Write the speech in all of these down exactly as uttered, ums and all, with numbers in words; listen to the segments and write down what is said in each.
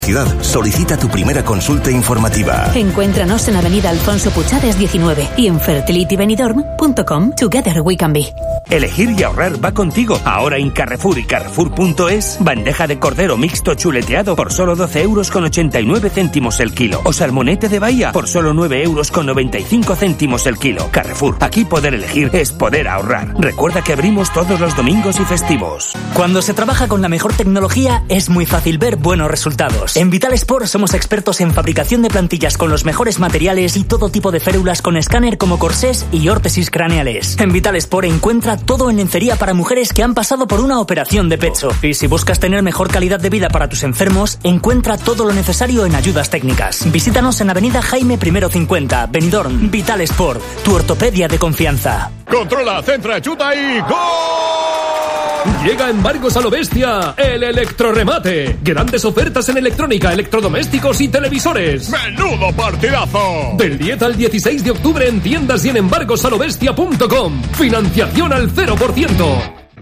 Solicita tu primera consulta informativa. Encuéntranos en Avenida Alfonso Puchades diecinueve y en fertility benidorm punto com. Together we can be. Elegir y ahorrar va contigo. Ahora en Carrefour y Carrefour punto es, bandeja de cordero mixto chuleteado por solo doce euros con ochenta y nueve céntimos el kilo. O salmonete de bahía por solo nueve euros con noventa y cinco céntimos el kilo. Carrefour, aquí poder elegir es poder ahorrar. Recuerda que abrimos todos los domingos y festivos. Cuando se trabaja con la mejor tecnología es muy fácil ver buenos resultados. En Vital Sport somos expertos en fabricación de plantillas con los mejores materiales y todo tipo de férulas con escáner como corsés y órtesis craneales. En Vital Sport encuentra todo en lencería para mujeres que han pasado por una operación de pecho. Y si buscas tener mejor calidad de vida para tus enfermos, encuentra todo lo necesario en ayudas técnicas. Visítanos en Avenida Jaime I cincuenta, Benidorm. Vital Sport, tu ortopedia de confianza. Controla, centra, chuta y ¡gol! Llega Embargos a lo bestia, el electroremate. Grandes ofertas en electrónica, electrodomésticos y televisores. ¡Menudo partidazo! Del diez al dieciséis de octubre en tiendas y en embargos a lo bestia punto com. Financiación al cero por ciento.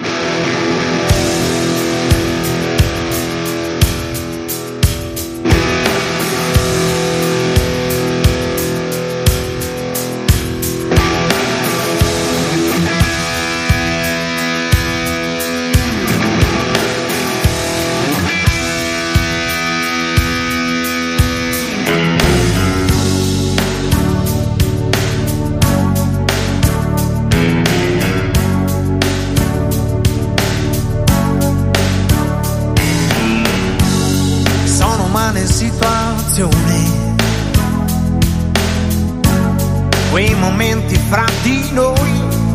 Quei momenti fra di noi,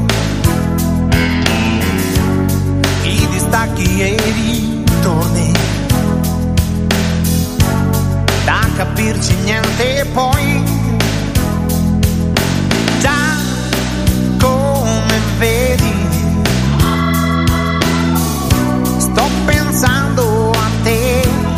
i distacchi e i ritorni, da capirci niente poi, già come vedi, sto pensando a te.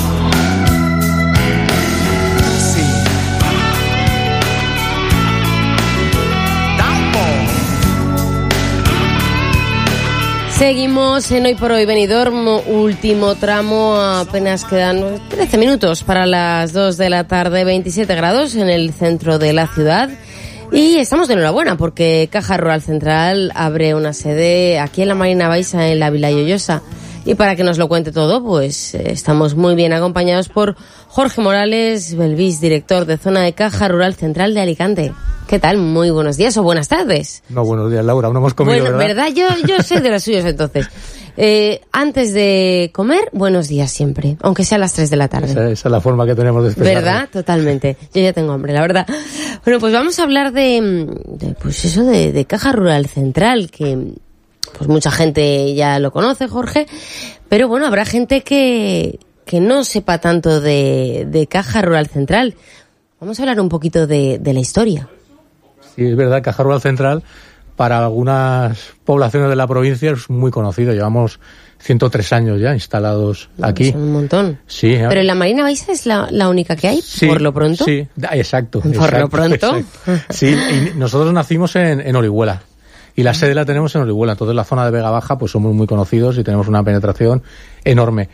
Seguimos en Hoy por Hoy Benidorm, último tramo, apenas quedan trece minutos para las dos de la tarde, veintisiete grados en el centro de la ciudad. Y estamos de enhorabuena porque Caja Rural Central abre una sede aquí en la Marina Baixa, en la Vila Lloyosa. Y para que nos lo cuente todo, pues estamos muy bien acompañados por Jorge Morales Belvis, director de Zona de Caja Rural Central de Alicante. ¿Qué tal? Muy buenos días o buenas tardes. No, buenos días, Laura, aún no hemos comido, bueno, ¿verdad? ¿verdad? Yo, yo soy de los suyos, entonces. Eh, antes de comer, buenos días siempre, aunque sea a las tres de la tarde. Esa, esa es la forma que tenemos de expresarlo. ¿Verdad? Totalmente. Yo ya tengo hambre, la verdad. Bueno, pues vamos a hablar de, de pues eso, de, de Caja Rural Central, que pues mucha gente ya lo conoce, Jorge, pero bueno, habrá gente que, que no sepa tanto de, de Caja Rural Central. Vamos a hablar un poquito de, de la historia. Sí, es verdad, Caja Rural Central para algunas poblaciones de la provincia es muy conocido. Llevamos ciento tres años ya instalados aquí. Son un montón. Sí. Pero en la Marina Baixa es la, la única que hay, sí, por lo pronto. Sí, exacto. Por exacto, lo pronto. Exacto. Sí, y nosotros nacimos en, en Orihuela. Y la sede la tenemos en Orihuela. Entonces la zona de Vega Baja pues somos muy conocidos y tenemos una penetración enorme.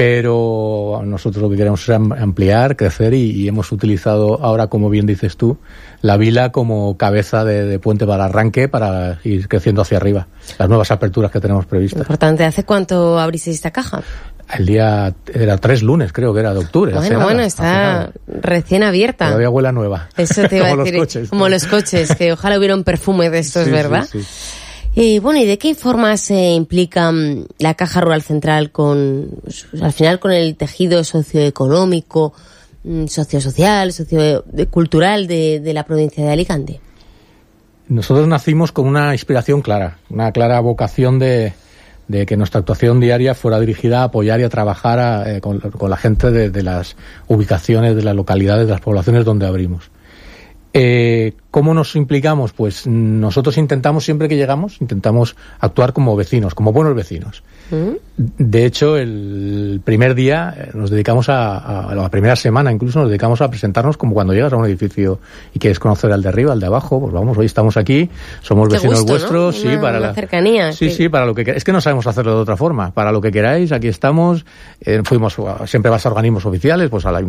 Pero nosotros lo que queremos es ampliar, crecer y, y hemos utilizado ahora, como bien dices tú, la vila como cabeza de, de puente para arranque para ir creciendo hacia arriba. Las nuevas aperturas que tenemos previstas. Importante. ¿Hace cuánto abristeis esta caja? El día, era tres lunes, creo que era de octubre. Bueno, hace bueno, nada, está recién abierta. Todavía huele a nueva. Eso te iba a decir. Los coches, como los coches, que ojalá hubiera un perfume de estos, sí, ¿verdad? Sí, sí. Y bueno, ¿y de qué forma se implica la Caja Rural Central con, al final, con el tejido socioeconómico, sociosocial, sociocultural de, de la provincia de Alicante? Nosotros nacimos con una inspiración clara, una clara vocación de, de que nuestra actuación diaria fuera dirigida a apoyar y a trabajar a, eh, con, con la gente de, de las ubicaciones, de las localidades, de las poblaciones donde abrimos. Eh, ¿Cómo nos implicamos? Pues nosotros intentamos, siempre que llegamos, intentamos actuar como vecinos, como buenos vecinos. ¿Mm? De hecho, el primer día nos dedicamos a, a, la primera semana incluso nos dedicamos a presentarnos como cuando llegas a un edificio y quieres conocer al de arriba, al de abajo, pues vamos, hoy estamos aquí, somos vecinos gusto, vuestros, ¿no? sí, una, para una la cercanía. Sí, sí, sí, para lo que es que no sabemos hacerlo de otra forma, para lo que queráis, aquí estamos, eh, fuimos, siempre vas a organismos oficiales, pues a la